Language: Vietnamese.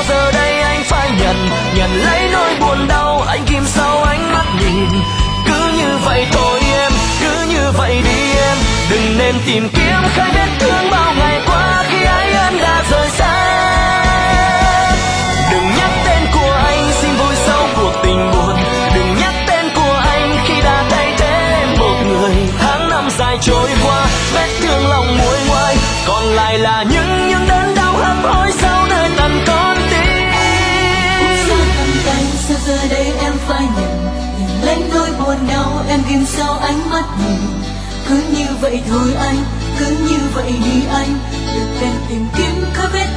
giờ đây anh phải nhận lấy nỗi buồn đau anh ghim sau ánh mắt nhìn. Cứ như vậy thôi em, cứ như vậy đi em, đừng nên tìm kiếm khai vết thương bao ngày qua khi ấy em đã rời xa. Đừng nhắc tên của anh, xin vui sau cuộc tình buồn. Đừng nhắc tên của anh khi đã thay thế một người. Tháng năm dài trôi qua, vết thương lòng nguôi ngoai, còn lại là những đớn đau hấp hối sau nơi tận con tim. Sao cầm tay, sao giờ đây em phải nhận lấy nỗi buồn đau em ghim sau ánh mắt nhìn. Cứ như vậy thôi anh, cứ như vậy đi anh, đừng nên tìm kiếm khắp vết